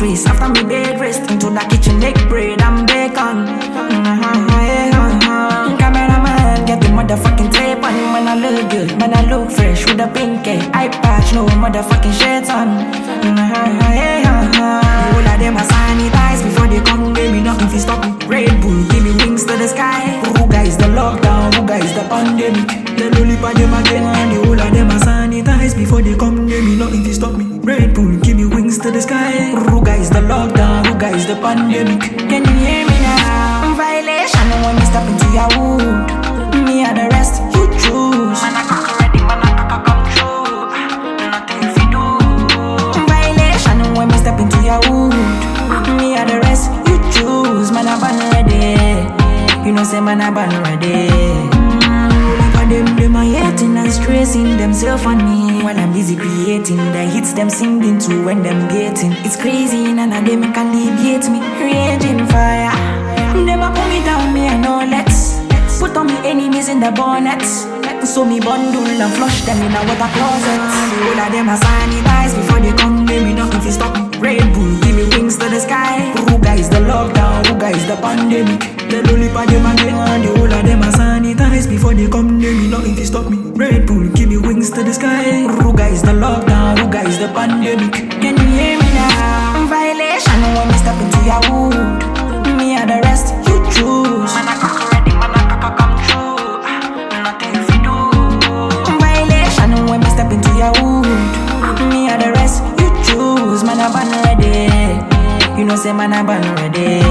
stress after me bed rest. Into the kitchen make bread and bacon. Cameraman, get the motherfucking tape on. Man, I look good, man, I look fresh with a pink eye patch, no motherfucking shades on. All of them are sanitized before they come. Give me nothing to stop me. Red Bull, give me wings to the sky. Ruga is the lockdown, Ruga is the pandemic. Then only for them again, and the whole of them are sanitized before they come. Give me nothing to stop me. Red Bull, give me wings to the sky. Ruga is the lockdown, Ruga is the pandemic. Can you hear me now? Violation when me step into your wood. Me and the rest, you choose. Man, I cock already, man, I come true. Nothing if you do. Violation when me step into your wood. Me and the rest, you choose. Man, I ban ready. You know, say man, I ban ready. Them are hating and stressing themselves on me while I'm busy creating the hits them singing to when them getting. It's crazy, none of them can alleviate me. Raging fire, them a put me down, me and no let's put on me enemies in the bonnets. So me bundle and flush them in a water closet. All of them are sanitized before they come. Give me nothing to stop me. Red Bull, give me wings to the sky. Ruga is the lockdown, Ruga is the pandemic. Then only for them again, and the whole of them are sanitized before they come. Give me nothing to stop me. Red Bull, give me wings to the sky. Ruga is the lockdown, Ruga is the pandemic. Can you hear me now? Violation when me step into your wood. Me and the rest, you choose. Man, I cock already, man, I come true. Nothing if you do. Violation when me step into your wood. Me and the rest, you choose. Man, I ban ready. You know, say man, I ban ready.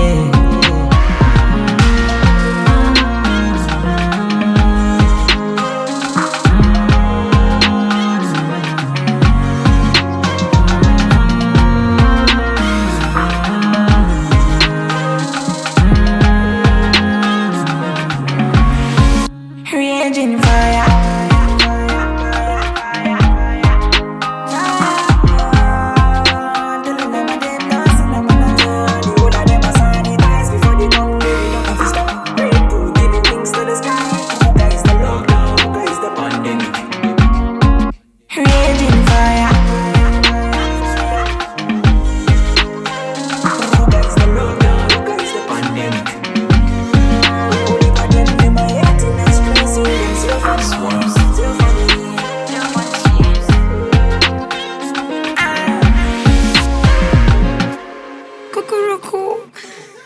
Raging fire. Cuckoo.